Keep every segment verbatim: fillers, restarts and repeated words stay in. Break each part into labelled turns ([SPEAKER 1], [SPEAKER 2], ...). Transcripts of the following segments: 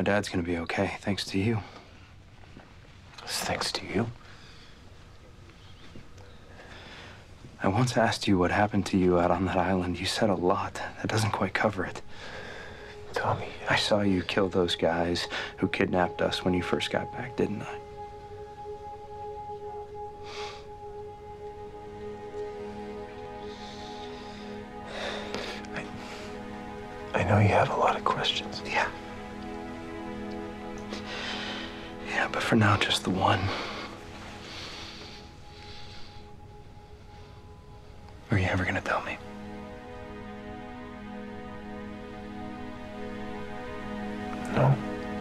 [SPEAKER 1] My dad's gonna be okay, thanks to you.
[SPEAKER 2] It's thanks to you?
[SPEAKER 1] I once asked you what happened to you out on that island. You said a lot. That doesn't quite cover it.
[SPEAKER 2] Tommy,
[SPEAKER 1] I saw you kill those guys who kidnapped us when you first got back, didn't I?
[SPEAKER 2] I, I know you have a lot of questions.
[SPEAKER 1] Yeah. Yeah, but for now, just the one. Are you ever gonna tell me?
[SPEAKER 2] No.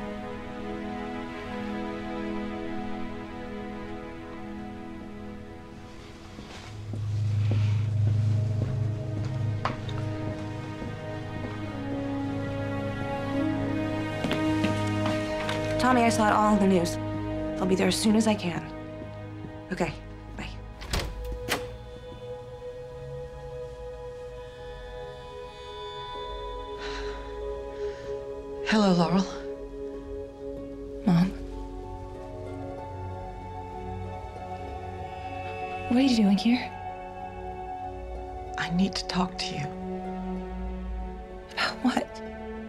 [SPEAKER 3] Tommy, I saw it all in the news. I'll be there as soon as I can. Okay, bye.
[SPEAKER 4] Hello, Laurel.
[SPEAKER 3] Mom? What are you doing here?
[SPEAKER 4] I need to talk to you.
[SPEAKER 3] About what?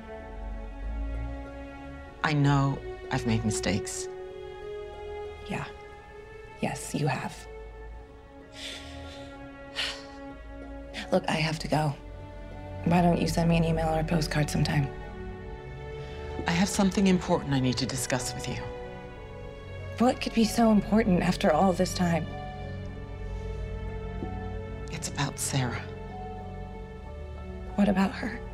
[SPEAKER 4] I know I've made mistakes.
[SPEAKER 3] Yeah. Yes, you have. Look, I have to go. Why don't you send me an email or a postcard sometime?
[SPEAKER 4] I have something important I need to discuss with you.
[SPEAKER 3] What could be so important after all this time?
[SPEAKER 4] It's about Sarah.
[SPEAKER 3] What about her?